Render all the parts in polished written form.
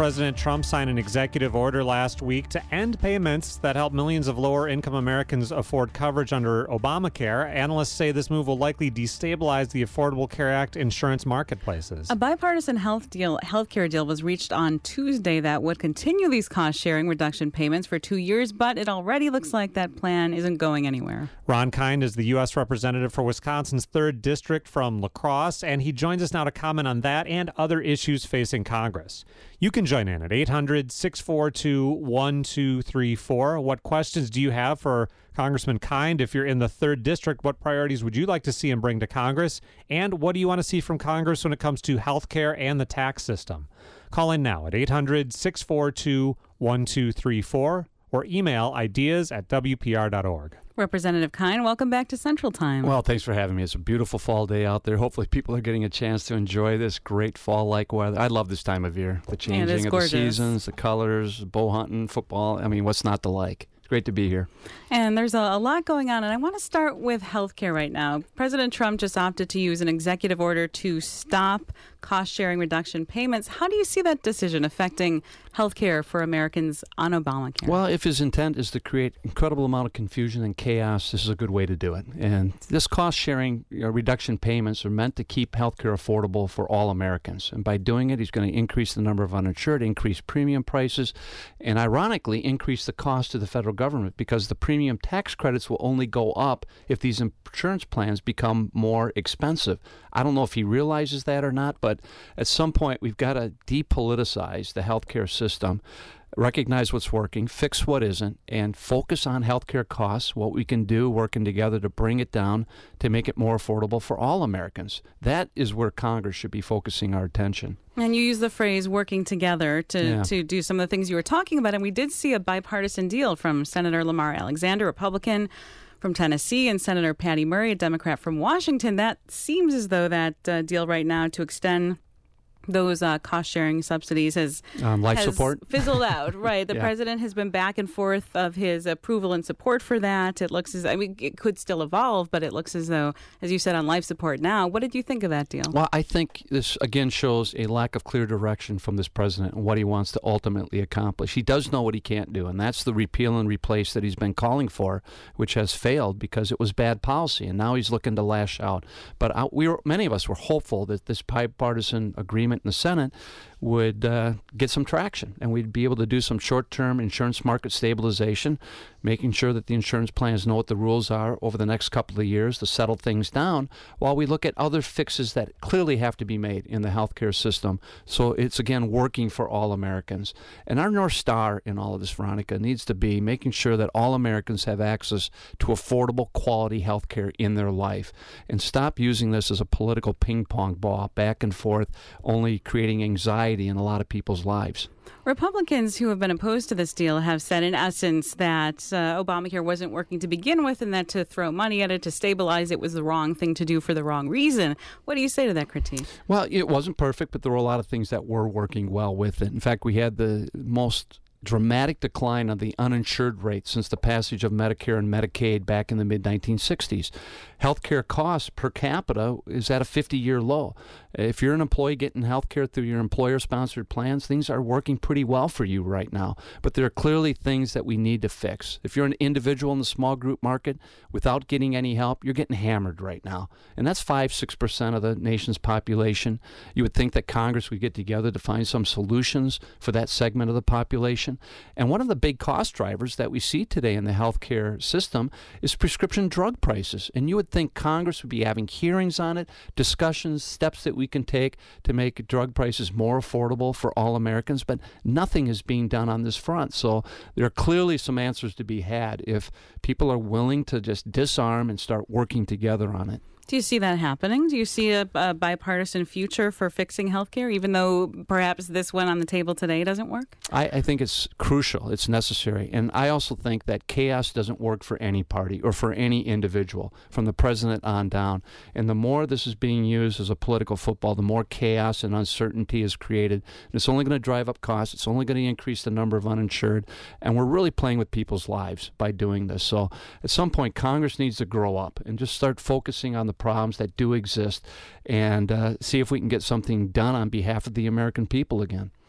President Trump signed an executive order last week to end payments that help millions of lower-income Americans afford coverage under Obamacare. Analysts say this move will likely destabilize the Affordable Care Act insurance marketplaces. A bipartisan healthcare deal was reached on Tuesday that would continue these cost-sharing reduction payments for 2 years, but it already looks like that plan isn't going anywhere. Ron Kind is the U.S. representative for Wisconsin's 3rd District from La Crosse, and he joins us now to comment on that and other issues facing Congress. You can join in at 800-642-1234. What questions do you have for Congressman Kind? If you're in the 3rd District, what priorities would you like to see him bring to Congress? And what do you want to see from Congress when it comes to health care and the tax system? Call in now at 800-642-1234 or email ideas@wpr.org. Representative Kind, welcome back to Central Time. Well, thanks for having me. It's a beautiful fall day out there. Hopefully people are getting a chance to enjoy this great fall-like weather. I love this time of year. The changing of the seasons, the colors, bow hunting, football. I mean, what's not to like? It's great to be here. And there's a lot going on, and I want to start with healthcare right now. President Trump just opted to use an executive order to stop cost-sharing reduction payments. How do you see that decision affecting healthcare for Americans on Obamacare? Well, if his intent is to create incredible amount of confusion and chaos, this is a good way to do it. And this cost-sharing reduction payments are meant to keep healthcare affordable for all Americans. And by doing it, he's going to increase the number of uninsured, increase premium prices, and ironically, increase the cost to the federal government because the premium tax credits will only go up if these insurance plans become more expensive. I don't know if he realizes that or not, but at some point we've got to depoliticize the healthcare system, recognize what's working, fix what isn't, and focus on healthcare costs, what we can do working together to bring it down to make it more affordable for all Americans. That is where Congress should be focusing our attention. And you use the phrase working together to do some of the things you were talking about. And we did see a bipartisan deal from Senator Lamar Alexander, Republican from Tennessee, and Senator Patty Murray, a Democrat from Washington. That seems as though that deal right now to extend those cost-sharing subsidies has support fizzled out. Right. The president has been back and forth of his approval and support for that. It looks as, it could still evolve, but it looks as though, as you said, on life support now. What did you think of that deal? Well, I think this, again, shows a lack of clear direction from this president and what he wants to ultimately accomplish. He does know what he can't do, and that's the repeal and replace that he's been calling for, which has failed because it was bad policy, and now he's looking to lash out. But many of us were hopeful that this bipartisan agreement in the Senate would get some traction, and we'd be able to do some short-term insurance market stabilization, making sure that the insurance plans know what the rules are over the next couple of years to settle things down, while we look at other fixes that clearly have to be made in the healthcare system. So it's, again, working for all Americans. And our North Star in all of this, Veronica, needs to be making sure that all Americans have access to affordable, quality healthcare in their life, and stop using this as a political ping-pong ball back and forth, only creating anxiety in a lot of people's lives. Republicans who have been opposed to this deal have said, in essence, that Obamacare wasn't working to begin with and that to throw money at it to stabilize it was the wrong thing to do for the wrong reason. What do you say to that critique? Well, it wasn't perfect, but there were a lot of things that were working well with it. In fact, we had the most dramatic decline on the uninsured rate since the passage of Medicare and Medicaid back in the mid-1960s. Healthcare costs per capita is at a 50-year low. If you're an employee getting healthcare through your employer-sponsored plans, things are working pretty well for you right now. But there are clearly things that we need to fix. If you're an individual in the small group market without getting any help, you're getting hammered right now. And that's 5-6% of the nation's population. You would think that Congress would get together to find some solutions for that segment of the population. And one of the big cost drivers that we see today in the healthcare system is prescription drug prices. And you would think Congress would be having hearings on it, discussions, steps that we can take to make drug prices more affordable for all Americans, but nothing is being done on this front. So there are clearly some answers to be had if people are willing to just disarm and start working together on it. Do you see that happening? Do you see a bipartisan future for fixing healthcare, even though perhaps this one on the table today doesn't work? I think it's crucial. It's necessary. And I also think that chaos doesn't work for any party or for any individual, from the president on down. And the more this is being used as a political football, the more chaos and uncertainty is created. And it's only going to drive up costs. It's only going to increase the number of uninsured. And we're really playing with people's lives by doing this. So at some point, Congress needs to grow up and just start focusing on the problems that do exist and see if we can get something done on behalf of the American people again.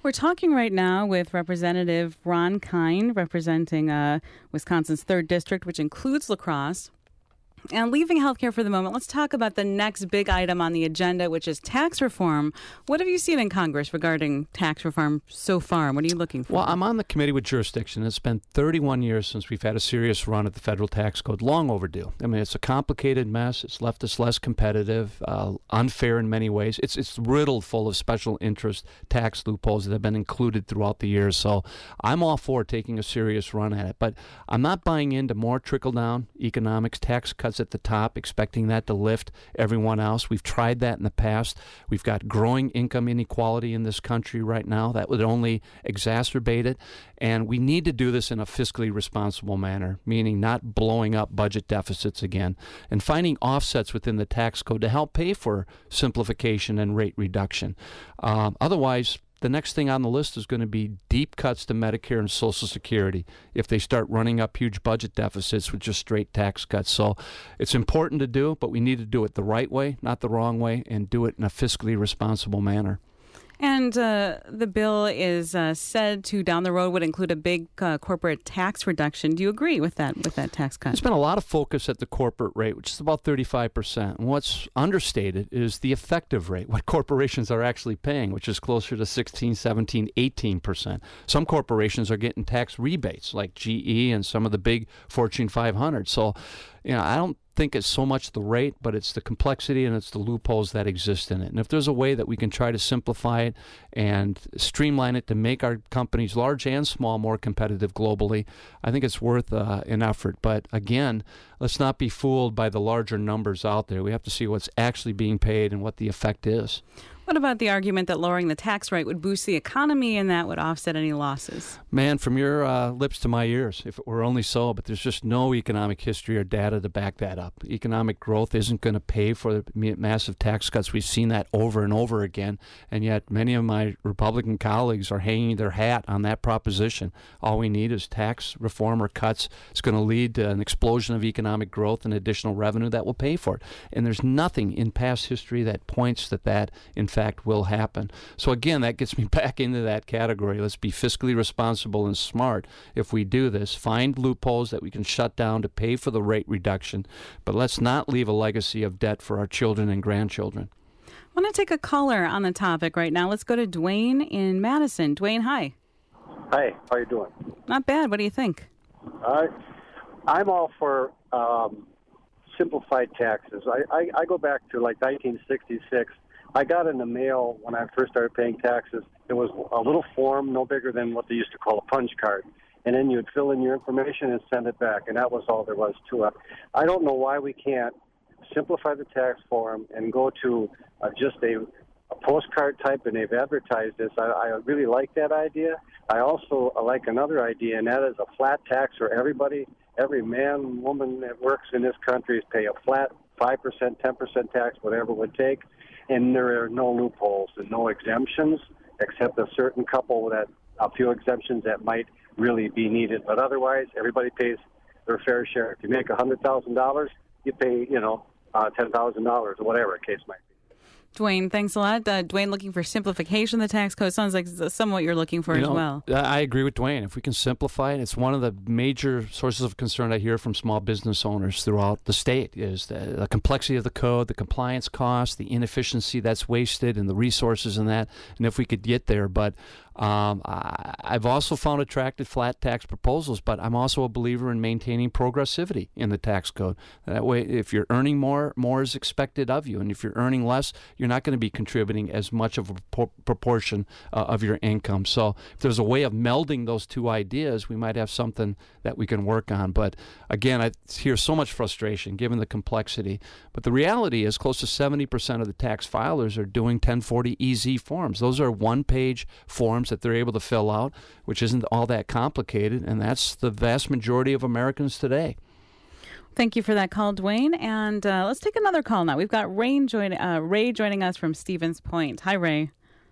We're talking right now with Representative Ron Kind, representing Wisconsin's 3rd District, which includes La Crosse. And leaving healthcare for the moment, let's talk about the next big item on the agenda, which is tax reform. What have you seen in Congress regarding tax reform so far? What are you looking for? Well, I'm on the committee with jurisdiction. It's been 31 years since we've had a serious run at the federal tax code. Long overdue. I mean, it's a complicated mess. It's left us less competitive, unfair in many ways. It's riddled full of special interest tax loopholes that have been included throughout the years. So I'm all for taking a serious run at it. But I'm not buying into more trickle-down economics, tax cuts at the top, expecting that to lift everyone else. We've tried that in the past. We've got growing income inequality in this country right now. That would only exacerbate it. And we need to do this in a fiscally responsible manner, meaning not blowing up budget deficits again, and finding offsets within the tax code to help pay for simplification and rate reduction. Otherwise, the next thing on the list is going to be deep cuts to Medicare and Social Security if they start running up huge budget deficits with just straight tax cuts. So it's important to do, but we need to do it the right way, not the wrong way, and do it in a fiscally responsible manner. And the bill is said to, down the road, would include a big corporate tax reduction. Do you agree with that tax cut? There's been a lot of focus at the corporate rate, which is about 35%. And what's understated is the effective rate, what corporations are actually paying, which is closer to 16, 17, 18%. Some corporations are getting tax rebates, like GE and some of the big Fortune 500. So, I don't think it's so much the rate, but it's the complexity and it's the loopholes that exist in it. And if there's a way that we can try to simplify it and streamline it to make our companies, large and small, more competitive globally, I think it's worth an effort. But again, let's not be fooled by the larger numbers out there. We have to see what's actually being paid and what the effect is. What about the argument that lowering the tax rate would boost the economy and that would offset any losses? Man, from your lips to my ears, if it were only so, but there's just no economic history or data to back that up. Economic growth isn't going to pay for the massive tax cuts. We've seen that over and over again, and yet many of my Republican colleagues are hanging their hat on that proposition. All we need is tax reform or cuts. It's going to lead to an explosion of economic growth and additional revenue that will pay for it. And there's nothing in past history that points that in fact will happen. So again, that gets me back into that category. Let's be fiscally responsible and smart if we do this. Find loopholes that we can shut down to pay for the rate reduction, but let's not leave a legacy of debt for our children and grandchildren. I want to take a caller on the topic right now. Let's go to Dwayne in Madison. Dwayne, hi. Hi, how you doing? Not bad. What do you think? I'm all for simplified taxes. I go back to like 1966. I got in the mail when I first started paying taxes. It was a little form no bigger than what they used to call a punch card. And then you'd fill in your information and send it back, and that was all there was to it. I don't know why we can't simplify the tax form and go to just a postcard type, and they've advertised this. I really like that idea. I also like another idea, and that is a flat tax for everybody. Every man, woman that works in this country is pay a flat 5%, 10% tax, whatever it would take. And there are no loopholes and no exemptions, except a few exemptions that might really be needed. But otherwise, everybody pays their fair share. If you make $100,000, you pay, $10,000 or whatever the case might be. Dwayne, thanks a lot. Dwayne, looking for simplification of the tax code. Sounds like some what you're looking for as well. I agree with Dwayne. If we can simplify it, it's one of the major sources of concern I hear from small business owners throughout the state is the complexity of the code, the compliance costs, the inefficiency that's wasted, and the resources in that. And if we could get there, but I've also found attractive flat tax proposals, but I'm also a believer in maintaining progressivity in the tax code. That way, if you're earning more is expected of you. And if you're earning less, you're not going to be contributing as much of a proportion of your income. So if there's a way of melding those two ideas, we might have something that we can work on. But again, I hear so much frustration given the complexity. But the reality is close to 70% of the tax filers are doing 1040EZ forms. Those are one-page forms that they're able to fill out, which isn't all that complicated, and that's the vast majority of Americans today. Thank you for that call, Dwayne. And let's take another call now. We've got Ray joining us from Stevens Point. Hi, Ray.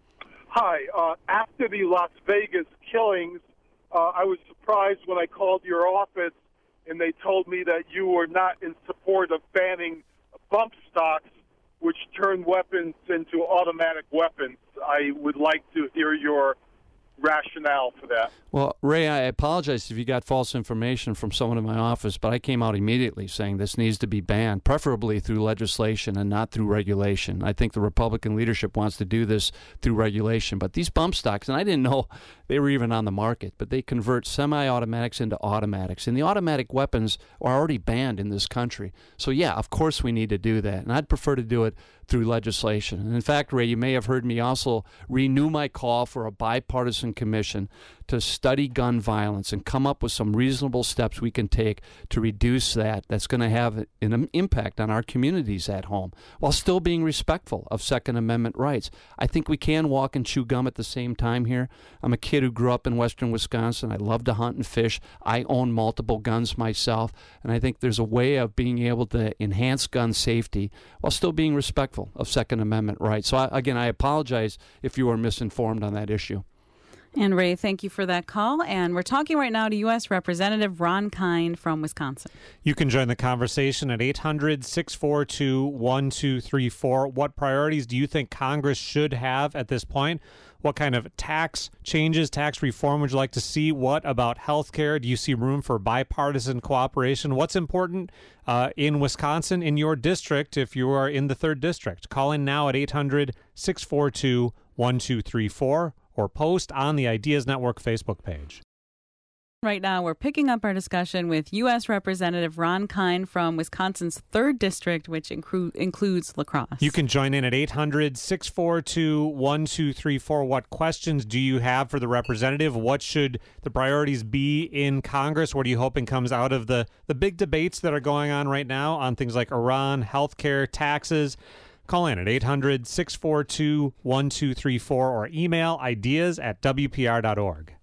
Hi. After the Las Vegas killings, I was surprised when I called your office and they told me that you were not in support of banning bump stocks, which turn weapons into automatic weapons. I would like to hear your rationale for that. Well, Ray, I apologize if you got false information from someone in my office, but I came out immediately saying this needs to be banned, preferably through legislation and not through regulation. I think the Republican leadership wants to do this through regulation, but these bump stocks, and I didn't know they were even on the market, but they convert semi-automatics into automatics, and the automatic weapons are already banned in this country. So, yeah, of course we need to do that, and I'd prefer to do it through legislation. And in fact, Ray, you may have heard me also renew my call for a bipartisan commission to study gun violence and come up with some reasonable steps we can take to reduce that. That's going to have an impact on our communities at home while still being respectful of Second Amendment rights. I think we can walk and chew gum at the same time here. I'm a kid who grew up in western Wisconsin. I love to hunt and fish. I own multiple guns myself, and I think there's a way of being able to enhance gun safety while still being respectful of Second Amendment rights. So, again, I apologize if you were misinformed on that issue. And Ray, thank you for that call. And we're talking right now to U.S. Representative Ron Kind from Wisconsin. You can join the conversation at 800-642-1234. What priorities do you think Congress should have at this point? What kind of tax changes, tax reform would you like to see? What about health care? Do you see room for bipartisan cooperation? What's important in Wisconsin, in your district, if you are in the 3rd District? Call in now at 800-642-1234 or post on the Ideas Network Facebook page. Right now, we're picking up our discussion with U.S. Representative Ron Kind from Wisconsin's 3rd District, which includes La Crosse. You can join in at 800-642-1234. What questions do you have for the representative? What should the priorities be in Congress? What are you hoping comes out of the big debates that are going on right now on things like Iran, healthcare, taxes? Call in at 800-642-1234 or email ideas@wpr.org.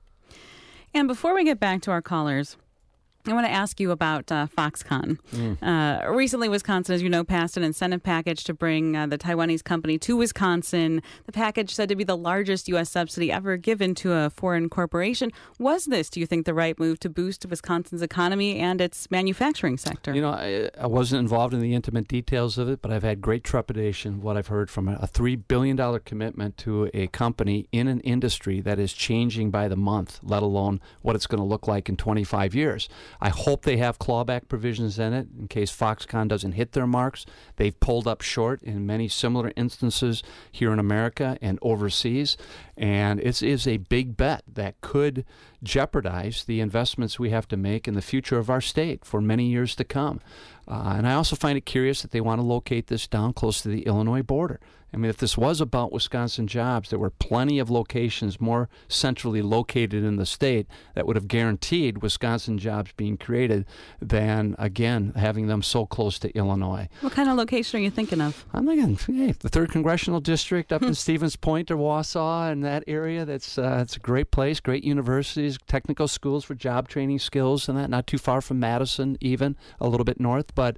And before we get back to our callers, I want to ask you about Foxconn. Recently, Wisconsin, as you know, passed an incentive package to bring the Taiwanese company to Wisconsin. The package said to be the largest U.S. subsidy ever given to a foreign corporation. Was this, do you think, the right move to boost Wisconsin's economy and its manufacturing sector? You know, I wasn't involved in the intimate details of it, but I've had great trepidation what I've heard from a $3 billion commitment to a company in an industry that is changing by the month, let alone what it's going to look like in 25 years. I hope they have clawback provisions in it in case Foxconn doesn't hit their marks. They've pulled up short in many similar instances here in America and overseas. And it is a big bet that could jeopardize the investments we have to make in the future of our state for many years to come. And I also find it curious that they want to locate this down close to the Illinois border. I mean, if this was about Wisconsin jobs, there were plenty of locations more centrally located in the state that would have guaranteed Wisconsin jobs being created than, again, having them so close to Illinois. What kind of location are you thinking of? I'm thinking, the 3rd Congressional District up in Stevens Point or Wausau and that area. It's a great place, great universities, technical schools for job training skills and that, not too far from Madison even, a little bit north. But,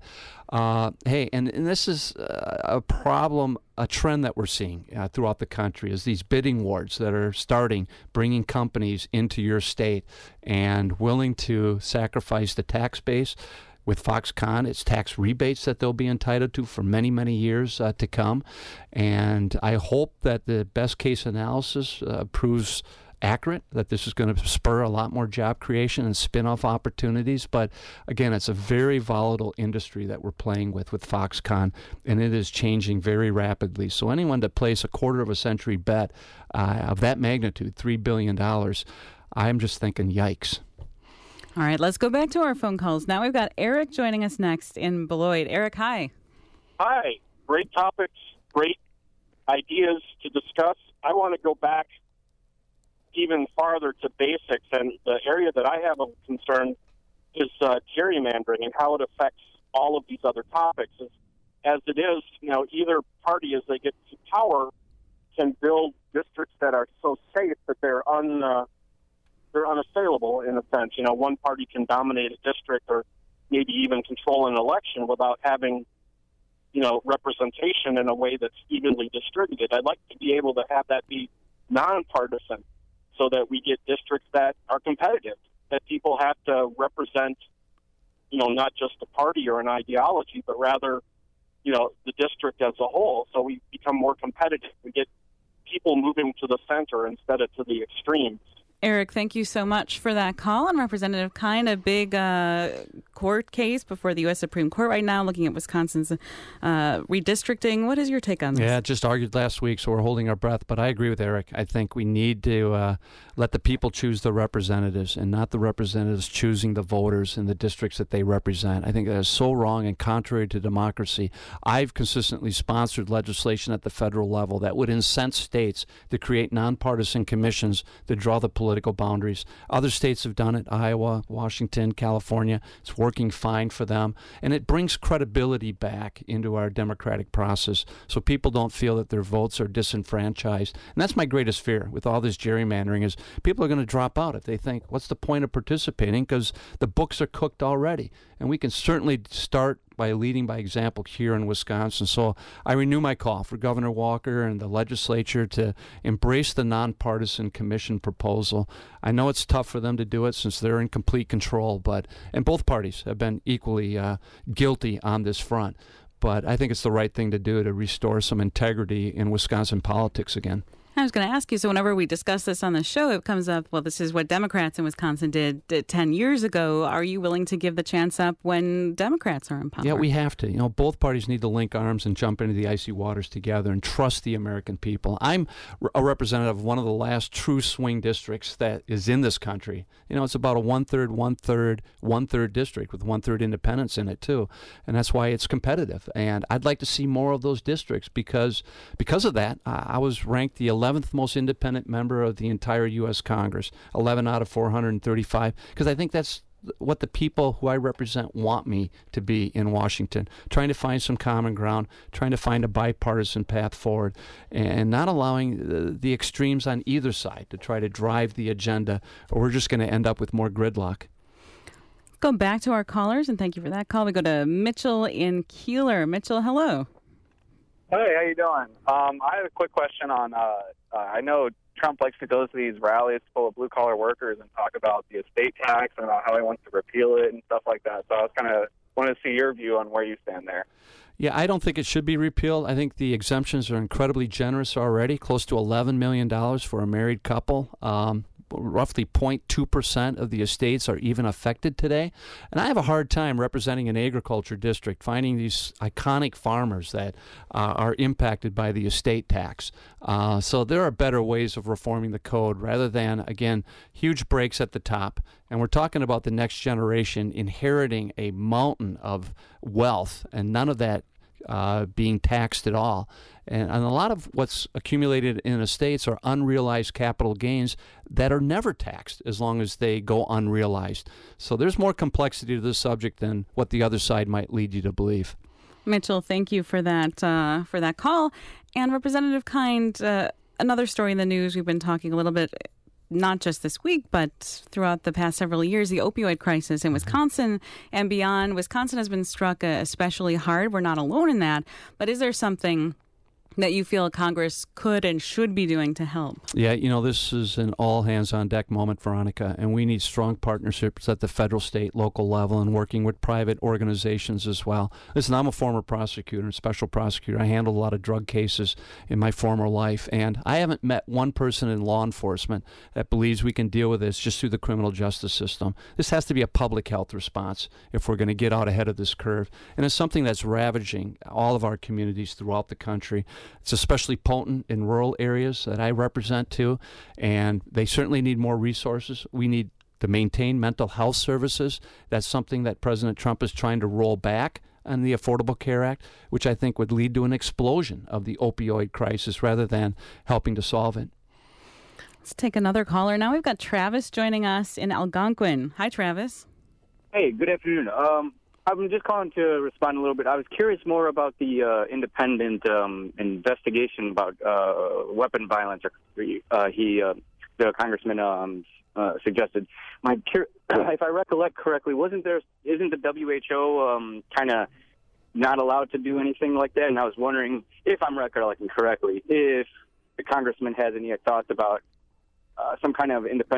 hey, and this is a problem, a trend that we're seeing throughout the country is these bidding wars that are starting, bringing companies into your state and willing to sacrifice the tax base. With Foxconn, it's tax rebates that they'll be entitled to for many, many years to come. And I hope that the best case analysis proves accurate, that this is going to spur a lot more job creation and spin-off opportunities. But again, it's a very volatile industry that we're playing with Foxconn, and it is changing very rapidly. So anyone to place a quarter of a century bet of that magnitude, $3 billion, I'm just thinking, yikes. All right, let's go back to our phone calls. Now we've got Eric joining us next in Beloit. Eric, hi. Hi. Great topics, great ideas to discuss. I want to go back even farther to basics, and the area that I have a concern is gerrymandering and how it affects all of these other topics. As it is, either party, as they get to power, can build districts that are so safe that they're unassailable in a sense. One party can dominate a district or maybe even control an election without having, representation in a way that's evenly distributed. I'd like to be able to have that be nonpartisan so that we get districts that are competitive, that people have to represent, not just a party or an ideology, but rather, the district as a whole. So we become more competitive. We get people moving to the center instead of to the extremes. Eric, thank you so much for that call. And Representative Kind, a big court case before the U.S. Supreme Court right now, looking at Wisconsin's redistricting. What is your take on this? Yeah, just argued last week, so we're holding our breath. But I agree with Eric. I think we need to let the people choose the representatives and not the representatives choosing the voters in the districts that they represent. I think that is so wrong and contrary to democracy. I've consistently sponsored legislation at the federal level that would incent states to create nonpartisan commissions to draw the political boundaries. Other states have done it, Iowa, Washington, California. It's working fine for them. And it brings credibility back into our democratic process so people don't feel that their votes are disenfranchised. And that's my greatest fear with all this gerrymandering is people are going to drop out if they think, what's the point of participating? Because the books are cooked already. And we can certainly start by leading by example here in Wisconsin. So I renew my call for Governor Walker and the legislature to embrace the nonpartisan commission proposal. I know it's tough for them to do it since they're in complete control, and both parties have been equally guilty on this front. But I think it's the right thing to do to restore some integrity in Wisconsin politics again. I was going to ask you, so whenever we discuss this on the show, it comes up, well, this is what Democrats in Wisconsin did 10 years ago. Are you willing to give the chance up when Democrats are in power? Yeah, we have to. Both parties need to link arms and jump into the icy waters together and trust the American people. I'm a representative of one of the last true swing districts that is in this country. It's about a one-third district with one-third independents in it, too. And that's why it's competitive. And I'd like to see more of those districts because of that, I was ranked the 11th most independent member of the entire U.S. Congress, 11 out of 435, because I think that's what the people who I represent want me to be in Washington, trying to find some common ground, trying to find a bipartisan path forward, and not allowing the extremes on either side to try to drive the agenda, or we're just going to end up with more gridlock. Go back to our callers, and thank you for that call. We go to Mitchell in Keeler. Mitchell, hello. Hey, how you doing? I have a quick question on, I know Trump likes to go to these rallies full of blue-collar workers and talk about the estate tax and about how he wants to repeal it and stuff like that. So I was kind of wanted to see your view on where you stand there. Yeah, I don't think it should be repealed. I think the exemptions are incredibly generous already, close to $11 million for a married couple. Roughly 0.2% of the estates are even affected today. And I have a hard time representing an agriculture district, finding these iconic farmers that are impacted by the estate tax. So there are better ways of reforming the code rather than, again, huge breaks at the top. And we're talking about the next generation inheriting a mountain of wealth and none of that being taxed at all. And a lot of what's accumulated in estates are unrealized capital gains that are never taxed as long as they go unrealized. So there's more complexity to this subject than what the other side might lead you to believe. Mitchell, thank you for that call. And Representative Kind, another story in the news we've been talking a little bit, not just this week, but throughout the past several years, the opioid crisis in Wisconsin and beyond. Wisconsin has been struck especially hard. We're not alone in that. But is there something that you feel Congress could and should be doing to help? Yeah, this is an all-hands-on-deck moment, Veronica, and we need strong partnerships at the federal, state, local level and working with private organizations as well. Listen, I'm a former prosecutor and special prosecutor. I handled a lot of drug cases in my former life, and I haven't met one person in law enforcement that believes we can deal with this just through the criminal justice system. This has to be a public health response if we're going to get out ahead of this curve, and it's something that's ravaging all of our communities throughout the country. It's especially potent in rural areas that I represent too, and they certainly need more resources. We need to maintain mental health services. That's something that President Trump is trying to roll back on the Affordable Care Act, which I think would lead to an explosion of the opioid crisis rather than helping to solve it. Let's take another caller. Now we've got Travis joining us in Algonquin. Hi, Travis. Hey, good afternoon. I'm just calling to respond a little bit. I was curious more about the independent investigation about weapon violence. The congressman suggested. If I recollect correctly, isn't the WHO kind of not allowed to do anything like that? And I was wondering if I'm recollecting correctly, if the congressman has any thoughts about some kind of independent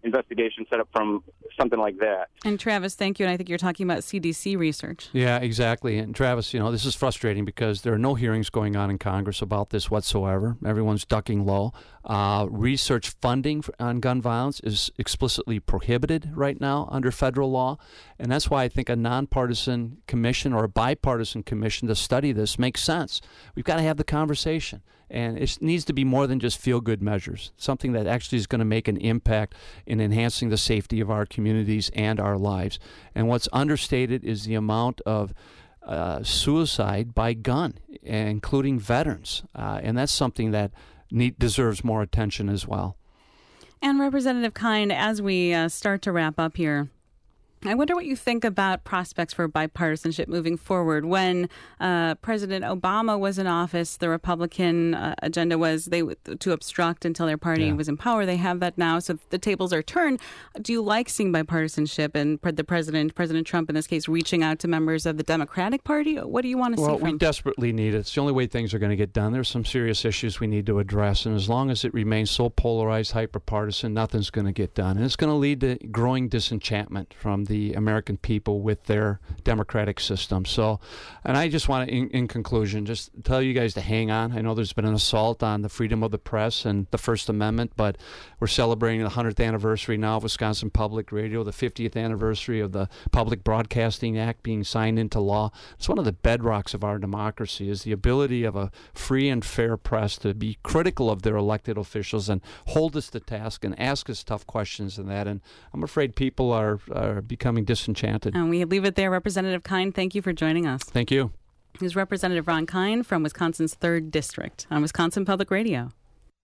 investigation set up from something like that. And Travis, thank you. And I think you're talking about CDC research. Yeah, exactly. And Travis, this is frustrating because there are no hearings going on in Congress about this whatsoever. Everyone's ducking low. Research funding on gun violence is explicitly prohibited right now under federal law. And that's why I think a nonpartisan commission or a bipartisan commission to study this makes sense. We've got to have the conversation. And it needs to be more than just feel-good measures, something that actually is going to make an impact in enhancing the safety of our communities and our lives. And what's understated is the amount of suicide by gun, including veterans. And that's something that deserves more attention as well. And Representative Kind, as we start to wrap up here, I wonder what you think about prospects for bipartisanship moving forward. When President Obama was in office, the Republican agenda was to obstruct until their party was in power. They have that now, so the tables are turned. Do you like seeing bipartisanship and the President Trump in this case, reaching out to members of the Democratic Party? What do you want to see from? Well, we desperately need it. It's the only way things are going to get done. There's some serious issues we need to address, and as long as it remains so polarized, hyper-partisan, nothing's going to get done. And it's going to lead to growing disenchantment from the American people with their democratic system. So, and I just want to, in conclusion, just tell you guys to hang on. I know there's been an assault on the freedom of the press and the First Amendment, but we're celebrating the 100th anniversary now of Wisconsin Public Radio, the 50th anniversary of the Public Broadcasting Act being signed into law. It's one of the bedrocks of our democracy, is the ability of a free and fair press to be critical of their elected officials and hold us to task and ask us tough questions and that. And I'm afraid people are becoming disenchanted. And we leave it there. Representative Kind, thank you for joining us. Thank you. Here's Representative Ron Kind from Wisconsin's 3rd District on Wisconsin Public Radio.